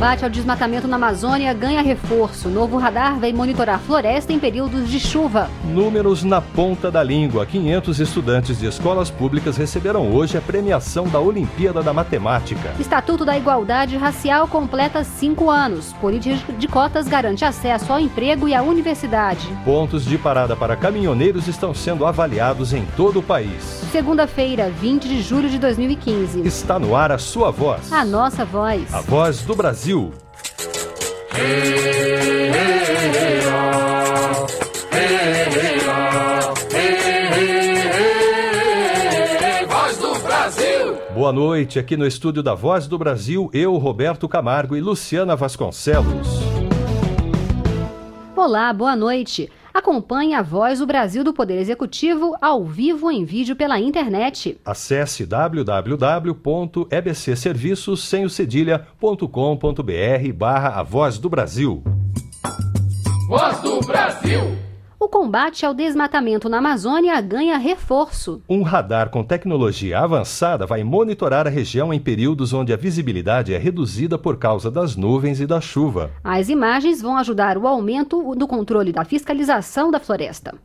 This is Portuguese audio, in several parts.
combate ao desmatamento na Amazônia ganha reforço. Novo radar vai monitorar floresta em períodos de chuva. Números na ponta da língua. 500 estudantes de escolas públicas receberam hoje a premiação da Olimpíada da Matemática. Estatuto da Igualdade Racial completa 5 anos. Política de cotas garante acesso ao emprego e à universidade. Pontos de parada para caminhoneiros estão sendo avaliados em todo o país. Segunda-feira, 20 de julho de 2015. Está no ar a sua voz. A nossa voz. A voz do Brasil. Voz do Brasil. Boa noite, aqui no estúdio da Voz do Brasil, eu, Roberto Camargo e Luciana Vasconcelos. Olá, boa noite. Acompanhe a Voz do Brasil do Poder Executivo ao vivo em vídeo pela internet. Acesse www.ebcserviços.com.br/A Voz do Brasil. Voz do Brasil. O combate ao desmatamento na Amazônia ganha reforço. Um radar com tecnologia avançada vai monitorar a região em períodos onde a visibilidade é reduzida por causa das nuvens e da chuva. As imagens vão ajudar o aumento do controle da fiscalização da floresta.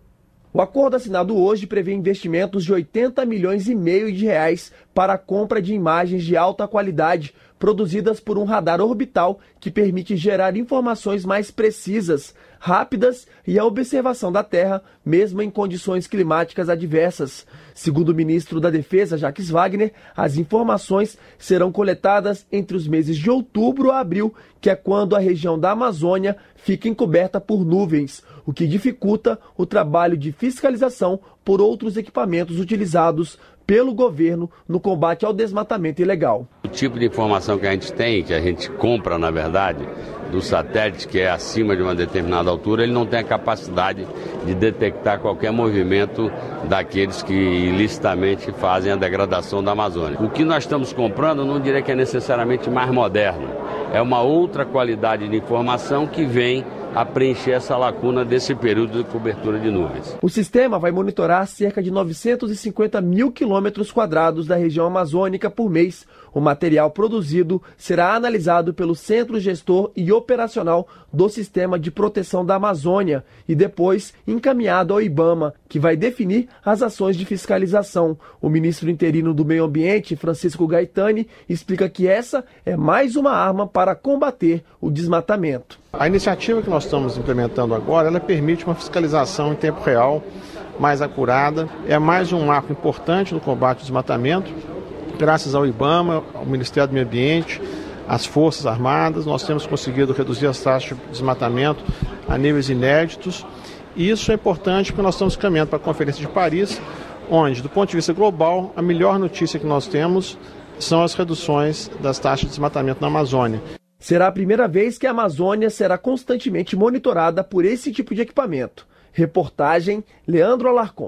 O acordo assinado hoje prevê investimentos de 80 milhões e meio de reais para a compra de imagens de alta qualidade produzidas por um radar orbital que permite gerar informações mais precisas, rápidas e a observação da Terra, mesmo em condições climáticas adversas. Segundo o ministro da Defesa, Jacques Wagner, as informações serão coletadas entre os meses de outubro a abril, que é quando a região da Amazônia fica encoberta por nuvens, o que dificulta o trabalho de fiscalização por outros equipamentos utilizados pelo governo no combate ao desmatamento ilegal. O tipo de informação que a gente compra, na verdade, do satélite, que é acima de uma determinada altura, ele não tem a capacidade de detectar qualquer movimento daqueles que ilicitamente fazem a degradação da Amazônia. O que nós estamos comprando, não diria que é necessariamente mais moderno, é uma outra qualidade de informação que vem a preencher essa lacuna desse período de cobertura de nuvens. O sistema vai monitorar cerca de 950 mil quilômetros quadrados da região amazônica por mês. O material produzido será analisado pelo Centro Gestor e Operacional do Sistema de Proteção da Amazônia e depois encaminhado ao IBAMA, que vai definir as ações de fiscalização. O ministro interino do Meio Ambiente, Francisco Gaetani, explica que essa é mais uma arma para combater o desmatamento. A iniciativa que nós estamos implementando agora, ela permite uma fiscalização em tempo real, mais acurada. É mais um marco importante no combate ao desmatamento. Graças ao IBAMA, ao Ministério do Meio Ambiente, às Forças Armadas, nós temos conseguido reduzir as taxas de desmatamento a níveis inéditos. E isso é importante porque nós estamos caminhando para a Conferência de Paris, onde, do ponto de vista global, a melhor notícia que nós temos são as reduções das taxas de desmatamento na Amazônia. Será a primeira vez que a Amazônia será constantemente monitorada por esse tipo de equipamento. Reportagem Leandro Alarcon.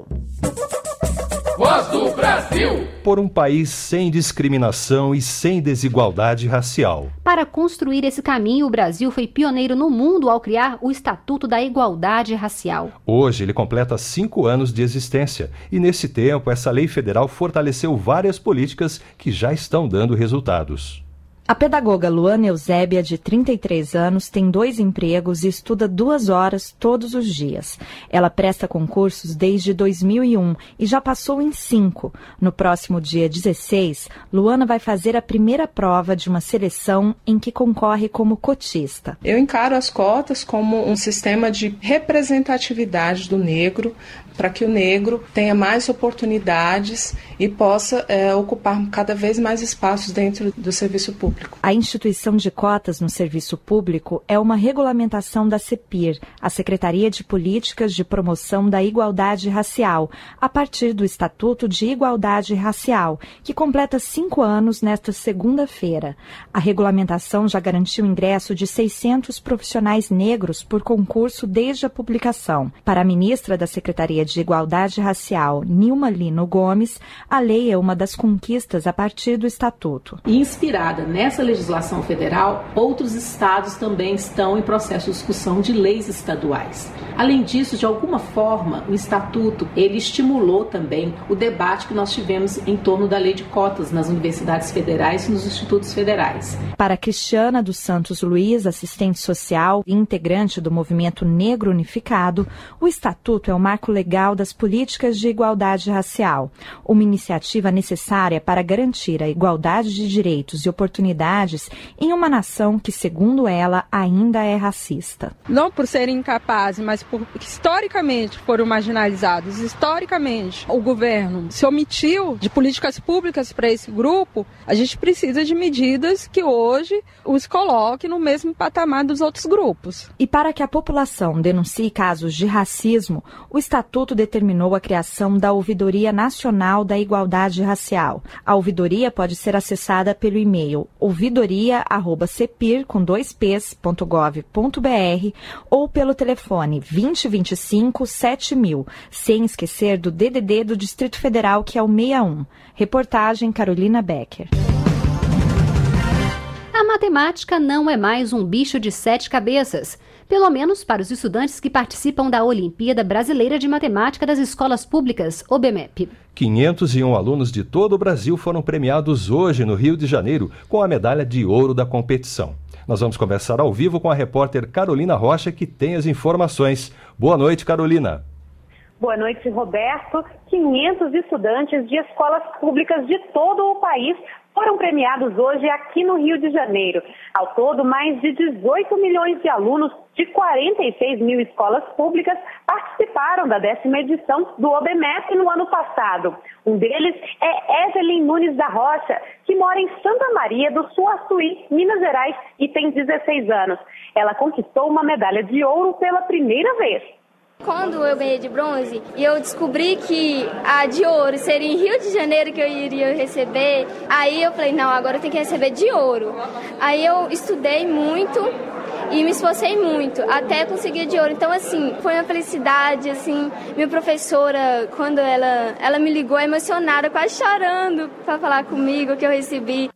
Voz do Brasil. Por um país sem discriminação e sem desigualdade racial. Para construir esse caminho, o Brasil foi pioneiro no mundo ao criar o Estatuto da Igualdade Racial. Hoje ele completa 5 anos de existência e nesse tempo essa lei federal fortaleceu várias políticas que já estão dando resultados. A pedagoga Luana Eusébia, de 33 anos, tem 2 empregos e estuda 2 horas todos os dias. Ela presta concursos desde 2001 e já passou em 5. No próximo dia 16, Luana vai fazer a primeira prova de uma seleção em que concorre como cotista. Eu encaro as cotas como um sistema de representatividade do negro, para que o negro tenha mais oportunidades e possa ocupar cada vez mais espaços dentro do serviço público. A instituição de cotas no serviço público é uma regulamentação da CEPIR, a Secretaria de Políticas de Promoção da Igualdade Racial, a partir do Estatuto de Igualdade Racial, que completa 5 anos nesta segunda-feira. A regulamentação já garantiu o ingresso de 600 profissionais negros por concurso desde a publicação. Para a ministra da Secretaria de Igualdade Racial, Nilma Lino Gomes, a lei é uma das conquistas a partir do Estatuto. Inspirada nessa nessa legislação federal, outros estados também estão em processo de discussão de leis estaduais. Além disso, de alguma forma, o Estatuto ele estimulou também o debate que nós tivemos em torno da lei de cotas nas universidades federais e nos institutos federais. Para Cristiana dos Santos Luiz, assistente social e integrante do Movimento Negro Unificado, o Estatuto é o marco legal das políticas de igualdade racial, uma iniciativa necessária para garantir a igualdade de direitos e oportunidades em uma nação que, segundo ela, ainda é racista. Não por serem incapazes, mas porque historicamente foram marginalizados. Historicamente, o governo se omitiu de políticas públicas para esse grupo. A gente precisa de medidas que hoje os coloquem no mesmo patamar dos outros grupos. E para que a população denuncie casos de racismo, o Estatuto determinou a criação da Ouvidoria Nacional da Igualdade Racial. A ouvidoria pode ser acessada pelo e-mail ouvidoria@cepir.gov.br ou pelo telefone 2025-7000, sem esquecer do DDD do Distrito Federal, que é o 61. Reportagem Carolina Becker. A matemática não é mais um bicho de 7 cabeças, pelo menos para os estudantes que participam da Olimpíada Brasileira de Matemática das Escolas Públicas, OBMEP. 501 alunos de todo o Brasil foram premiados hoje no Rio de Janeiro com a medalha de ouro da competição. Nós vamos conversar ao vivo com a repórter Carolina Rocha, que tem as informações. Boa noite, Carolina. Boa noite, Roberto. 500 estudantes de escolas públicas de todo o país foram premiados hoje aqui no Rio de Janeiro. Ao todo, mais de 18 milhões de alunos de 46 mil escolas públicas participaram da 10ª edição do OBMEP no ano passado. Um deles é Evelyn Nunes da Rocha, que mora em Santa Maria do Suaçuí, Minas Gerais, e tem 16 anos. Ela conquistou uma medalha de ouro pela primeira vez. Quando eu ganhei de bronze e eu descobri que a de ouro seria em Rio de Janeiro que eu iria receber, aí eu falei, não, agora eu tenho que receber de ouro. Aí eu estudei muito e me esforcei muito até conseguir de ouro. Então, assim, foi uma felicidade, assim, minha professora, quando ela me ligou emocionada, quase chorando para falar comigo que eu recebi.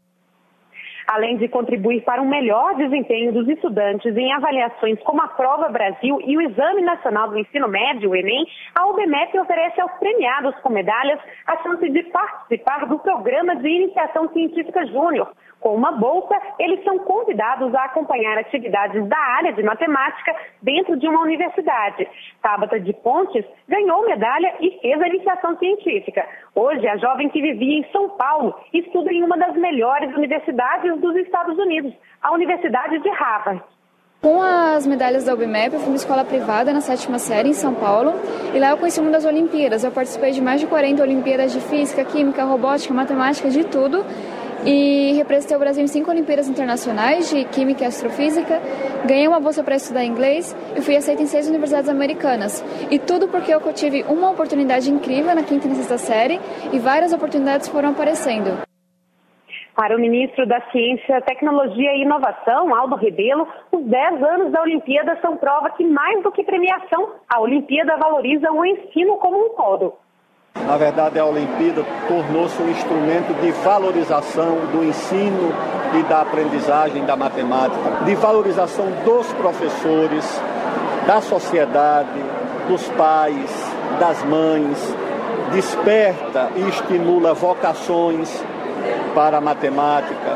Além de contribuir para um melhor desempenho dos estudantes em avaliações como a Prova Brasil e o Exame Nacional do Ensino Médio, o Enem, a OBMEP oferece aos premiados com medalhas a chance de participar do Programa de Iniciação Científica Júnior. Com uma bolsa, eles são convidados a acompanhar atividades da área de matemática dentro de uma universidade. Tabata de Pontes ganhou medalha e fez a iniciação científica. Hoje, a jovem que vivia em São Paulo estuda em uma das melhores universidades dos Estados Unidos, a Universidade de Harvard. Com as medalhas da OBMEP, eu fui uma escola privada na 7ª série em São Paulo e lá eu conheci uma das Olimpíadas. Eu participei de mais de 40 Olimpíadas de Física, Química, Robótica, Matemática, de tudo. E representei o Brasil em 5 Olimpíadas Internacionais de Química e Astrofísica, ganhei uma bolsa para estudar inglês e fui aceita em 6 universidades americanas. E tudo porque eu tive uma oportunidade incrível na 5ª e na 6ª série e várias oportunidades foram aparecendo. Para o ministro da Ciência, Tecnologia e Inovação, Aldo Rebelo, os 10 anos da Olimpíada são prova que, mais do que premiação, a Olimpíada valoriza o ensino como um todo. Na verdade, a Olimpíada tornou-se um instrumento de valorização do ensino e da aprendizagem da matemática, de valorização dos professores, da sociedade, dos pais, das mães, desperta e estimula vocações para a matemática.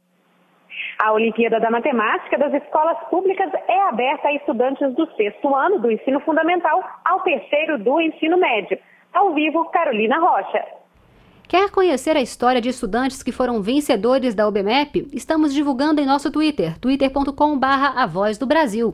A Olimpíada da Matemática das Escolas Públicas é aberta a estudantes do 6º ano do ensino fundamental ao 3º do ensino médio. Ao vivo, Carolina Rocha. Quer conhecer a história de estudantes que foram vencedores da OBMEP? Estamos divulgando em nosso Twitter, twitter.com/A Voz do Brasil.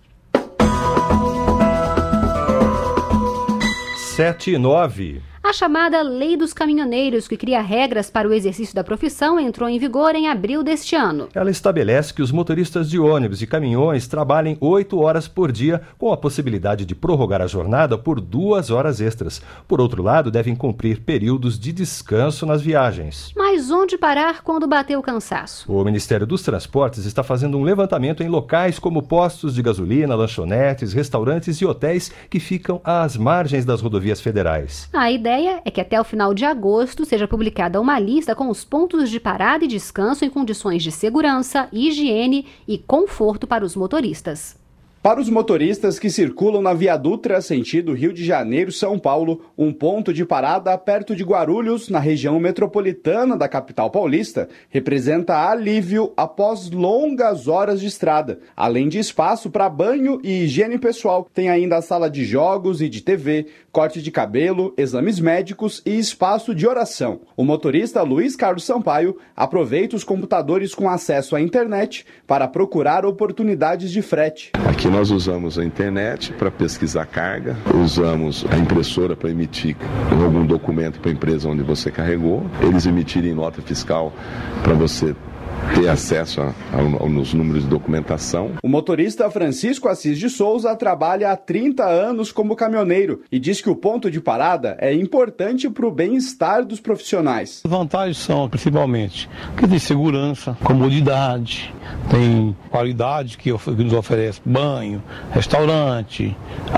7:09. A chamada Lei dos Caminhoneiros, que cria regras para o exercício da profissão, entrou em vigor em abril deste ano. Ela estabelece que os motoristas de ônibus e caminhões trabalhem 8 horas por dia, com a possibilidade de prorrogar a jornada por 2 horas extras. Por outro lado, devem cumprir períodos de descanso nas viagens. Mas onde parar quando bater o cansaço? O Ministério dos Transportes está fazendo um levantamento em locais como postos de gasolina, lanchonetes, restaurantes e hotéis que ficam às margens das rodovias federais. A ideia ideia é que até o final de agosto seja publicada uma lista com os pontos de parada e descanso em condições de segurança, higiene e conforto para os motoristas. Para os motoristas que circulam na Via Dutra, sentido Rio de Janeiro-São Paulo, um ponto de parada perto de Guarulhos, na região metropolitana da capital paulista, representa alívio após longas horas de estrada. Além de espaço para banho e higiene pessoal, tem ainda a sala de jogos e de TV, corte de cabelo, exames médicos e espaço de oração. O motorista Luiz Carlos Sampaio aproveita os computadores com acesso à internet para procurar oportunidades de frete. Aqui nós usamos a internet para pesquisar carga, usamos a impressora para emitir algum documento para a empresa onde você carregou, eles emitirem nota fiscal para você ter acesso aos números de documentação. O motorista Francisco Assis de Souza trabalha há 30 anos como caminhoneiro e diz que o ponto de parada é importante para o bem-estar dos profissionais. As vantagens são, principalmente, que tem segurança, comodidade, tem qualidade que nos oferece banho, restaurante,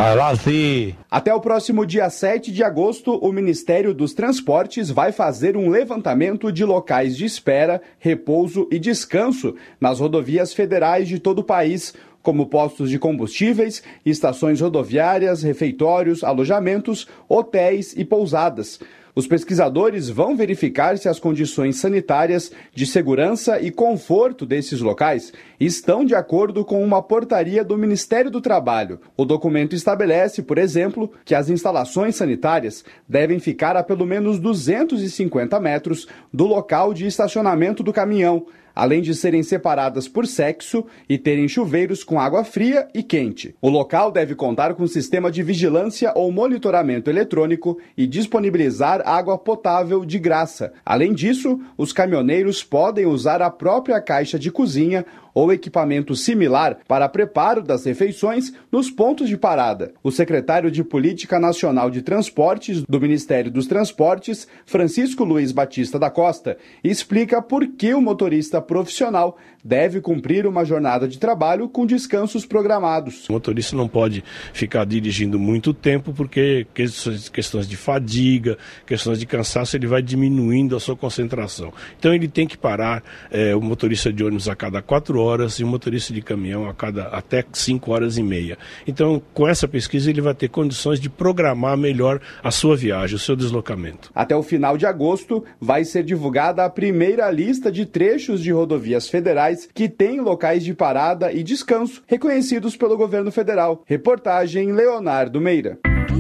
lazer. Até o próximo dia 7 de agosto, o Ministério dos Transportes vai fazer um levantamento de locais de espera, repouso e descanso nas rodovias federais de todo o país, como postos de combustíveis, estações rodoviárias, refeitórios, alojamentos, hotéis e pousadas. Os pesquisadores vão verificar se as condições sanitárias, de segurança e conforto desses locais estão de acordo com uma portaria do Ministério do Trabalho. O documento estabelece, por exemplo, que as instalações sanitárias devem ficar a pelo menos 250 metros do local de estacionamento do caminhão, além de serem separadas por sexo e terem chuveiros com água fria e quente. O local deve contar com sistema de vigilância ou monitoramento eletrônico e disponibilizar água potável de graça. Além disso, os caminhoneiros podem usar a própria caixa de cozinha ou equipamento similar para preparo das refeições nos pontos de parada. O secretário de Política Nacional de Transportes do Ministério dos Transportes, Francisco Luiz Batista da Costa, explica por que o motorista profissional deve cumprir uma jornada de trabalho com descansos programados. O motorista não pode ficar dirigindo muito tempo porque questões de fadiga, questões de cansaço, ele vai diminuindo a sua concentração. Então ele tem que parar, o motorista de ônibus a cada 4 horas e o motorista de caminhão até 5 horas e meia. Então, com essa pesquisa, ele vai ter condições de programar melhor a sua viagem, o seu deslocamento. Até o final de agosto, vai ser divulgada a primeira lista de trechos de rodovias federais que têm locais de parada e descanso reconhecidos pelo governo federal. Reportagem Leonardo Meira.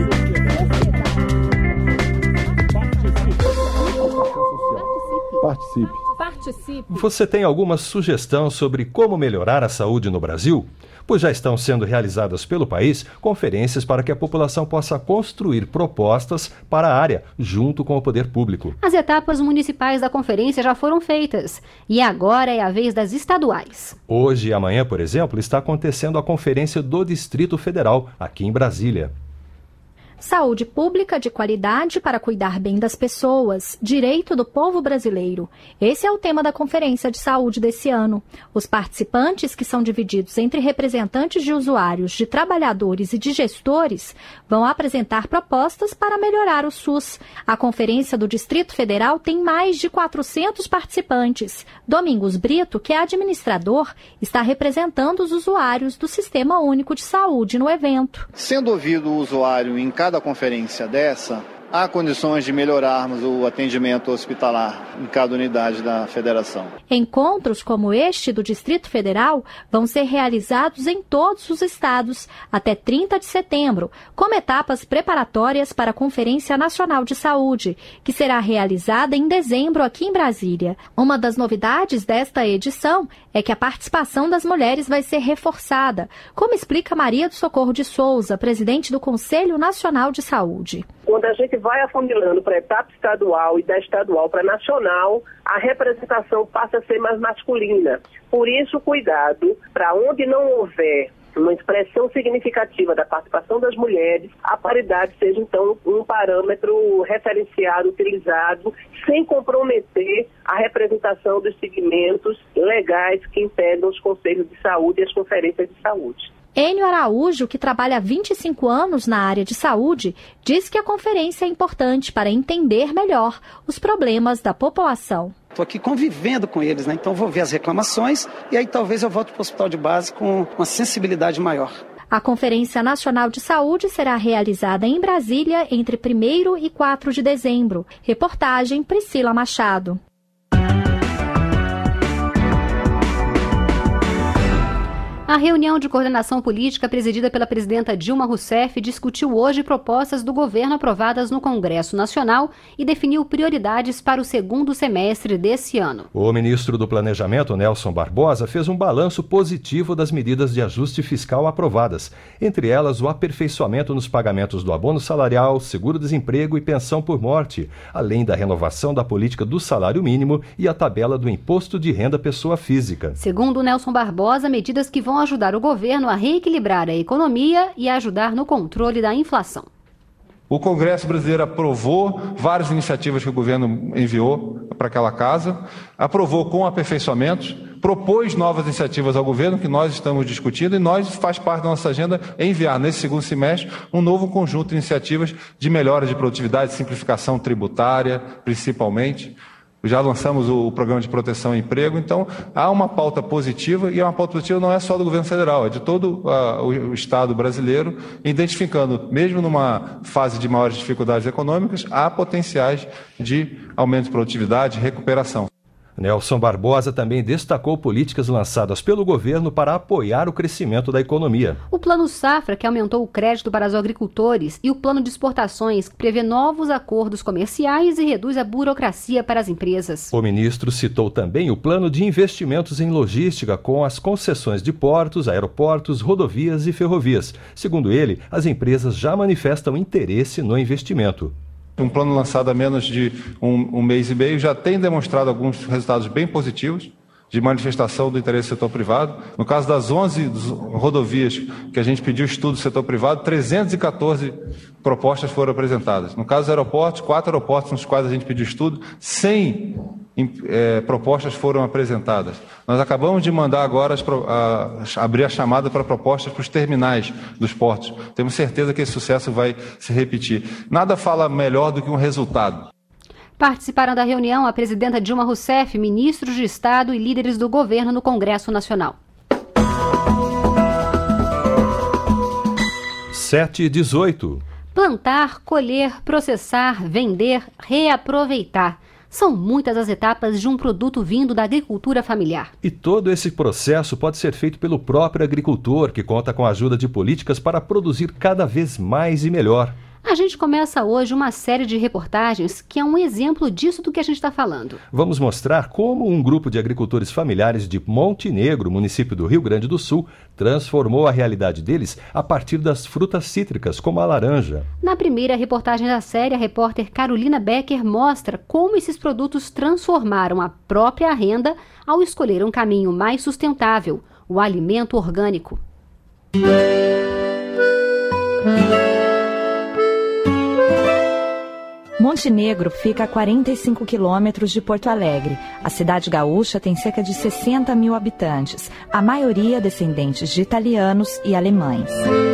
Participe. Você tem alguma sugestão sobre como melhorar a saúde no Brasil? Pois já estão sendo realizadas pelo país conferências para que a população possa construir propostas para a área, junto com o poder público. As etapas municipais da conferência já foram feitas e agora é a vez das estaduais. Hoje e amanhã, por exemplo, está acontecendo a Conferência do Distrito Federal, aqui em Brasília. Saúde pública de qualidade para cuidar bem das pessoas, direito do povo brasileiro. Esse é o tema da Conferência de Saúde desse ano. Os participantes, que são divididos entre representantes de usuários, de trabalhadores e de gestores, vão apresentar propostas para melhorar o SUS. A Conferência do Distrito Federal tem mais de 400 participantes. Domingos Brito, que é administrador, está representando os usuários do Sistema Único de Saúde no evento. Sendo ouvido o usuário em cada conferência dessa, há condições de melhorarmos o atendimento hospitalar em cada unidade da federação. Encontros como este do Distrito Federal vão ser realizados em todos os estados até 30 de setembro, como etapas preparatórias para a Conferência Nacional de Saúde, que será realizada em dezembro aqui em Brasília. Uma das novidades desta edição é que a participação das mulheres vai ser reforçada, como explica Maria do Socorro de Souza, presidente do Conselho Nacional de Saúde. Quando a gente vai afunilando para a etapa estadual e da estadual para a nacional, a representação passa a ser mais masculina. Por isso, cuidado, para onde não houver uma expressão significativa da participação das mulheres, a paridade seja, então, um parâmetro referenciado, utilizado, sem comprometer a representação dos segmentos legais que integram os conselhos de saúde e as conferências de saúde. Enio Araújo, que trabalha há 25 anos na área de saúde, diz que a conferência é importante para entender melhor os problemas da população. Estou aqui convivendo com eles, né? Então vou ver as reclamações e aí talvez eu volte para o hospital de base com uma sensibilidade maior. A Conferência Nacional de Saúde será realizada em Brasília entre 1º e 4 de dezembro. Reportagem Priscila Machado. A reunião de coordenação política presidida pela presidenta Dilma Rousseff discutiu hoje propostas do governo aprovadas no Congresso Nacional e definiu prioridades para o segundo semestre desse ano. O ministro do Planejamento, Nelson Barbosa, fez um balanço positivo das medidas de ajuste fiscal aprovadas, entre elas o aperfeiçoamento nos pagamentos do abono salarial, seguro-desemprego e pensão por morte, além da renovação da política do salário mínimo e a tabela do imposto de renda pessoa física. Segundo Nelson Barbosa, medidas que vão ajudar o governo a reequilibrar a economia e a ajudar no controle da inflação. O Congresso brasileiro aprovou várias iniciativas que o governo enviou para aquela casa, aprovou com aperfeiçoamentos, propôs novas iniciativas ao governo que nós estamos discutindo e nós faz parte da nossa agenda enviar nesse segundo semestre um novo conjunto de iniciativas de melhora de produtividade, simplificação tributária, principalmente. Já lançamos o programa de proteção ao emprego, então há uma pauta positiva, e uma pauta positiva não é só do governo federal, é de todo o Estado brasileiro, identificando, mesmo numa fase de maiores dificuldades econômicas, há potenciais de aumento de produtividade e recuperação. Nelson Barbosa também destacou políticas lançadas pelo governo para apoiar o crescimento da economia. O Plano Safra, que aumentou o crédito para os agricultores, e o Plano de Exportações, que prevê novos acordos comerciais e reduz a burocracia para as empresas. O ministro citou também o Plano de Investimentos em Logística, com as concessões de portos, aeroportos, rodovias e ferrovias. Segundo ele, as empresas já manifestam interesse no investimento. Um plano lançado há menos de um mês e meio já tem demonstrado alguns resultados bem positivos de manifestação do interesse do setor privado. No caso das 11 rodovias que a gente pediu estudo do setor privado, 314 propostas foram apresentadas. No caso dos aeroportos, 4 aeroportos nos quais a gente pediu estudo, 100 propostas foram apresentadas. Nós acabamos de mandar agora abrir a chamada para propostas para os terminais dos portos. Temos certeza que esse sucesso vai se repetir. Nada fala melhor do que um resultado. Participaram da reunião a presidenta Dilma Rousseff, ministros de Estado e líderes do governo no Congresso Nacional. 7h18. Plantar, colher, processar, vender, reaproveitar. São muitas as etapas de um produto vindo da agricultura familiar. E todo esse processo pode ser feito pelo próprio agricultor, que conta com a ajuda de políticas para produzir cada vez mais e melhor. A gente começa hoje uma série de reportagens que é um exemplo disso do que a gente está falando. Vamos mostrar como um grupo de agricultores familiares de Monte Negro, município do Rio Grande do Sul, transformou a realidade deles a partir das frutas cítricas, como a laranja. Na primeira reportagem da série, a repórter Carolina Becker mostra como esses produtos transformaram a própria renda ao escolher um caminho mais sustentável, o alimento orgânico. Monte Negro fica a 45 quilômetros de Porto Alegre. A cidade gaúcha tem cerca de 60 mil habitantes, a maioria descendentes de italianos e alemães.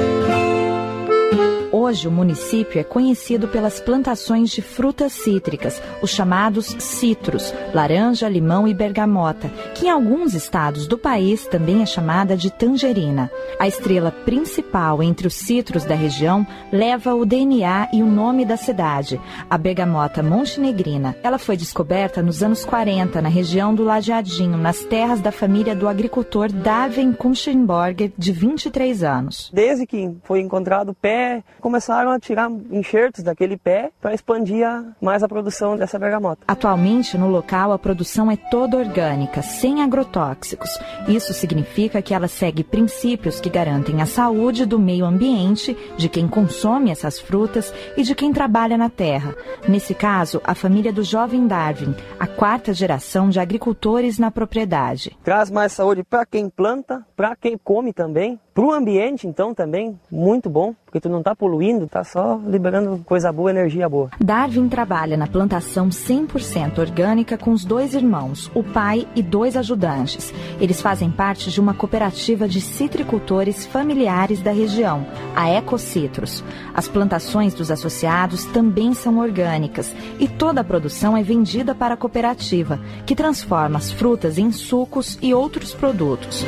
Hoje, o município é conhecido pelas plantações de frutas cítricas, os chamados citros, laranja, limão e bergamota, que em alguns estados do país também é chamada de tangerina. A estrela principal entre os citros da região leva o DNA e o nome da cidade, a bergamota montenegrina. Ela foi descoberta nos anos 40, na região do Lajeadinho, nas terras da família do agricultor Daven Kunchenborger, de 23 anos. Desde que foi encontrado o pé, começaram a tirar enxertos daquele pé para expandir mais a produção dessa bergamota. Atualmente, no local, a produção é toda orgânica, sem agrotóxicos. Isso significa que ela segue princípios que garantem a saúde do meio ambiente, de quem consome essas frutas e de quem trabalha na terra. Nesse caso, a família do jovem Darwin, a 4ª geração de agricultores na propriedade. Traz mais saúde para quem planta, para quem come também, para o ambiente, então, também muito bom, porque tu não está poluindo evoluindo, tá só liberando coisa boa, energia boa. Darwin trabalha na plantação 100% orgânica com os 2 irmãos, o pai e 2 ajudantes. Eles fazem parte de uma cooperativa de citricultores familiares da região, a Ecocitrus. As plantações dos associados também são orgânicas e toda a produção é vendida para a cooperativa, que transforma as frutas em sucos e outros produtos.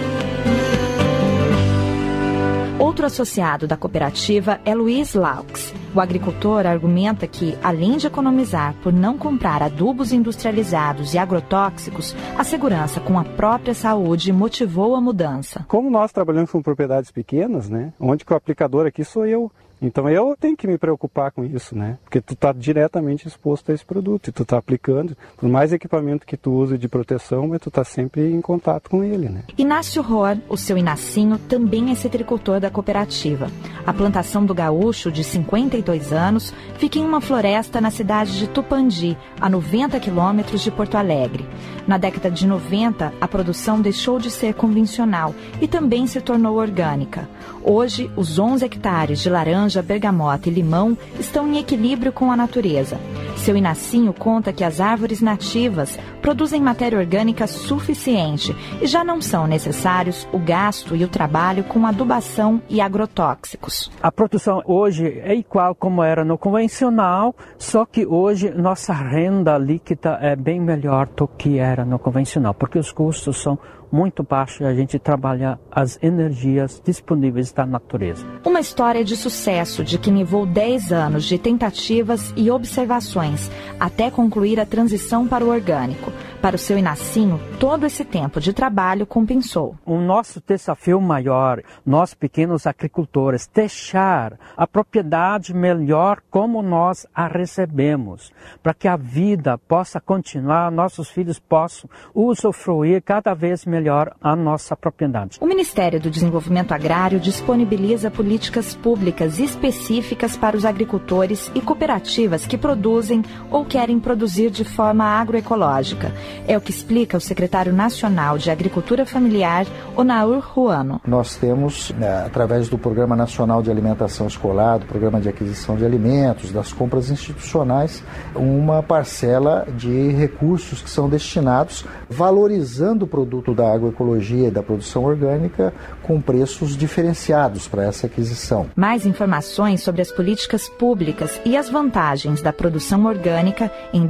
Outro associado da cooperativa é Luiz Laux. O agricultor argumenta que, além de economizar por não comprar adubos industrializados e agrotóxicos, a segurança com a própria saúde motivou a mudança. Como nós trabalhamos com propriedades pequenas, né, onde que o aplicador aqui sou eu. Então eu tenho que me preocupar com isso, né? Porque tu está diretamente exposto a esse produto e tu está aplicando, por mais equipamento que tu use de proteção, mas tu está sempre em contato com ele, né? Inácio Rohr, o seu Inacinho, também é citricultor da cooperativa. A plantação do gaúcho, de 52 anos, fica em uma floresta na cidade de Tupandi, a 90 quilômetros de Porto Alegre. Na década de 90, a produção deixou de ser convencional e também se tornou orgânica. Hoje, os 11 hectares de laranja, bergamota e limão estão em equilíbrio com a natureza. Seu Inacinho conta que as árvores nativas produzem matéria orgânica suficiente e já não são necessários o gasto e o trabalho com adubação e agrotóxicos. A produção hoje é igual como era no convencional, só que hoje nossa renda líquida é bem melhor do que era no convencional, porque os custos são muito baixo e a gente trabalha as energias disponíveis da natureza. Uma história de sucesso de quem levou 10 anos de tentativas e observações até concluir a transição para o orgânico. Para o seu Inacinho, todo esse tempo de trabalho compensou. O nosso desafio maior, nós pequenos agricultores, deixar a propriedade melhor como nós a recebemos, para que a vida possa continuar, nossos filhos possam usufruir cada vez melhor a nossa propriedade. O Ministério do Desenvolvimento Agrário disponibiliza políticas públicas específicas para os agricultores e cooperativas que produzem ou querem produzir de forma agroecológica. É o que explica o secretário nacional de Agricultura Familiar, Onaur Ruano. Nós temos, através do Programa Nacional de Alimentação Escolar, do Programa de Aquisição de Alimentos, das compras institucionais, uma parcela de recursos que são destinados valorizando o produto da agroecologia e da produção orgânica com preços diferenciados para essa aquisição. Mais informações sobre as políticas públicas e as vantagens da produção orgânica em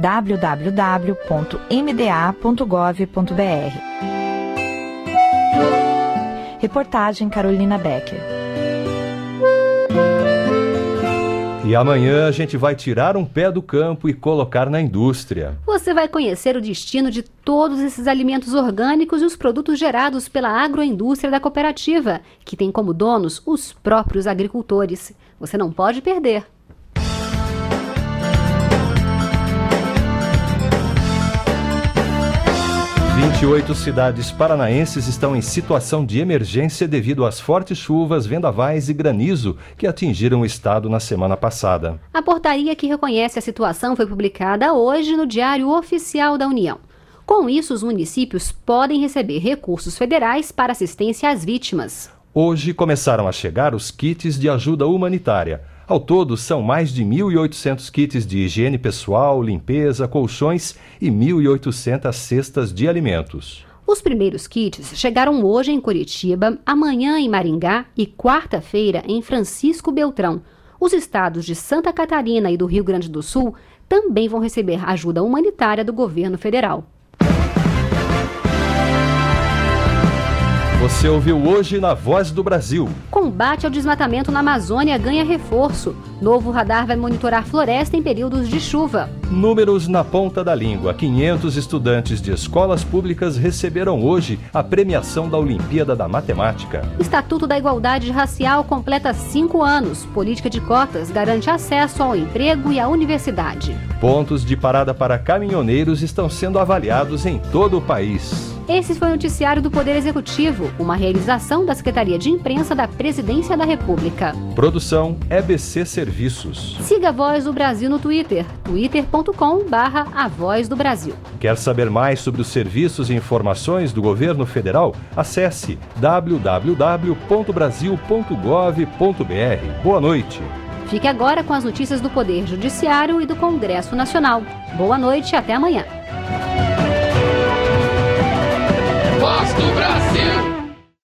www.mda.gov.br. Reportagem Carolina Becker. E amanhã a gente vai tirar um pé do campo e colocar na indústria. Você vai conhecer o destino de todos esses alimentos orgânicos e os produtos gerados pela agroindústria da cooperativa, que tem como donos os próprios agricultores. Você não pode perder. 28 cidades paranaenses estão em situação de emergência devido às fortes chuvas, vendavais e granizo que atingiram o estado na semana passada. A portaria que reconhece a situação foi publicada hoje no Diário Oficial da União. Com isso, os municípios podem receber recursos federais para assistência às vítimas. Hoje começaram a chegar os kits de ajuda humanitária. Ao todo, são mais de 1.800 kits de higiene pessoal, limpeza, colchões e 1.800 cestas de alimentos. Os primeiros kits chegaram hoje em Curitiba, amanhã em Maringá e quarta-feira em Francisco Beltrão. Os estados de Santa Catarina e do Rio Grande do Sul também vão receber ajuda humanitária do governo federal. Você ouviu hoje na Voz do Brasil. Combate ao desmatamento na Amazônia ganha reforço. Novo radar vai monitorar floresta em períodos de chuva. Números na ponta da língua. 500 estudantes de escolas públicas receberam hoje a premiação da Olimpíada da Matemática. Estatuto da Igualdade Racial completa 5 anos. Política de cotas garante acesso ao emprego e à universidade. Pontos de parada para caminhoneiros estão sendo avaliados em todo o país. Esse foi o Noticiário do Poder Executivo, uma realização da Secretaria de Imprensa da Presidência da República. Produção EBC Serviços. Siga a Voz do Brasil no Twitter, twitter.com/A Voz do Brasil. Quer saber mais sobre os serviços e informações do governo federal? Acesse www.brasil.gov.br. Boa noite. Fique agora com as notícias do Poder Judiciário e do Congresso Nacional. Boa noite e até amanhã. Voz do Brasil.